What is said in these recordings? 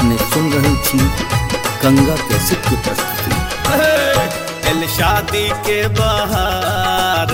अपने सुन रही थी गंगा कैसेट की प्रस्तुति। एल शादी के बाहर,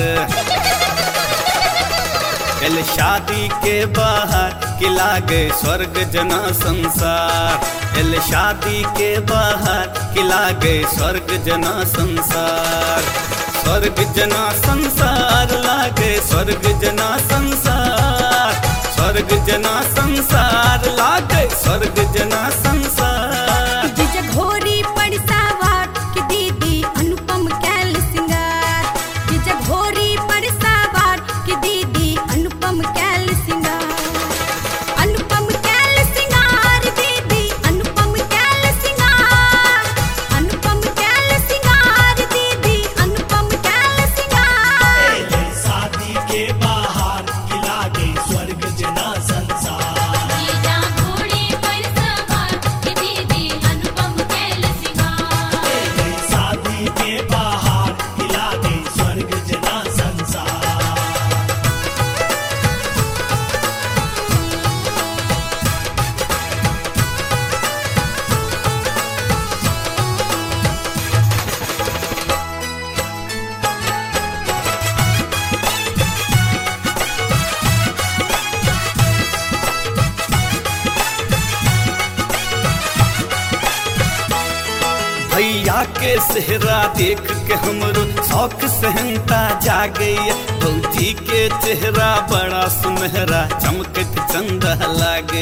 एल शादी के बाहर कि लागे स्वर्ग जना संसार। एल शादी के बाहर कि लागे स्वर्ग जना संसार। स्वर्ग जना संसार लागे स्वर्ग जना संसार। स्वर्ग जना संसार लागे स्वर्ग जना संसार। जिज घोरी पड़सावार की दीदी अनुपम कैल सिंगार। जिज घोरी पड़सावार की दीदी अनुपम कैल सिंगार। अनुपम कैल सिंगार दीदी अनुपम कैल सिंगार। अनुपम कैल सिंगार दीदी अनुपम कैल सिंगार। शादी के बाहर कि लागे स्वर्ग जना संसार। जीजा घोड़ी पर सवार कि दीदी अनुपम कैल सिंगार। शादी के बाहर कि लागे स्वर्ग जना संसार। भैया के सेहरा देख के हमरो शौक सहनता जागे। भौजी के चेहरा बड़ा सुनहरा चमकत चंदा लागे।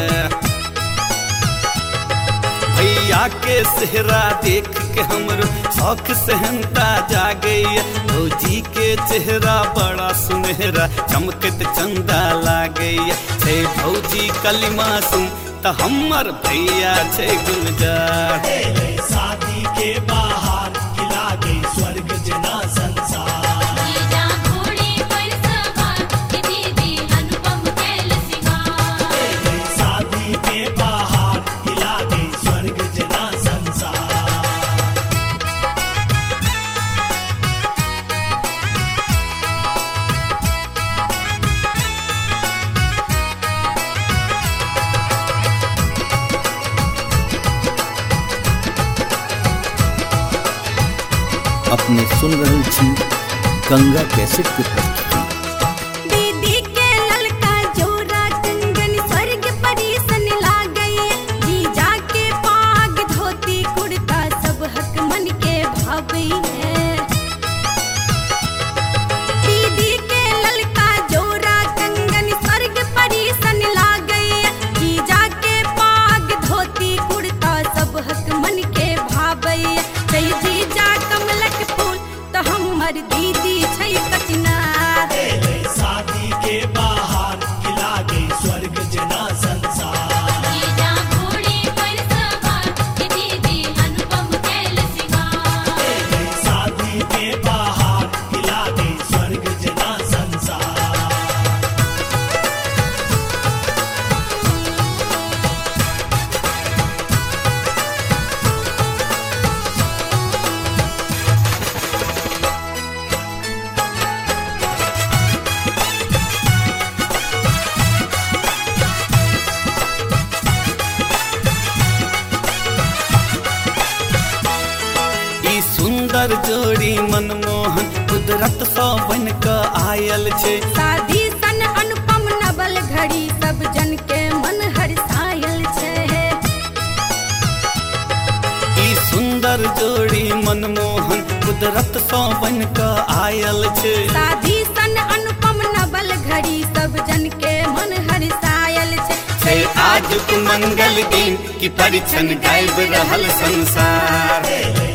भैया के सेहरा देख के हमरो शौक सहनता जागे। भौजी के चेहरा बड़ा सुनहरा चमकत चंदा लागे। छे भौजी कलिमा सुन त हमर भैया छे गुलजार। शादी के बाहर कि लागे स्वर्ग जना संसार। जीजा घोड़ी पर सवार कि दीदी अनुपम कैल सिंगार। शादी के बाहर कि लागे स्वर्ग जना संसार। अपने सुन रही थी गंगा कैसेट की प्रस्तुति। दीदी के ललका जोरा कंगन स्वर्ग परीसन लागई। जीजा के पाग धोती कुर्ता सब हक मन के भावई है। दीदी के ललका जोरा कंगन स्वर्ग परीसन लागई। जीजा के पाग धोती कुर्ता सब हक मन के भावई। जय जीजा कमलक फूल तो हमर दीदी छै कचनार। शादी के बाहर कि लागे स्वर्ग जना संसार। जीजा घोड़ी पर सवार कि दीदी अनुपम कैल सिंगार। शादी के बाहर कि लागे स्वर्ग जना संसार। ई सुंदर जोड़ी मनमोहन कुदरत सँ बन क आयल छे। शादी सन अनुपम नवल घड़ी सब जन के मन हर्षायल छै। ई सुंदर जोड़ी मनमोहन कुदरत सँ बन क आयल छे। शादी सन अनुपम नवल घड़ी सब जन के मन हर्षायल छै। छे आज मंगल दिन की परिछन गायब रहल संसार।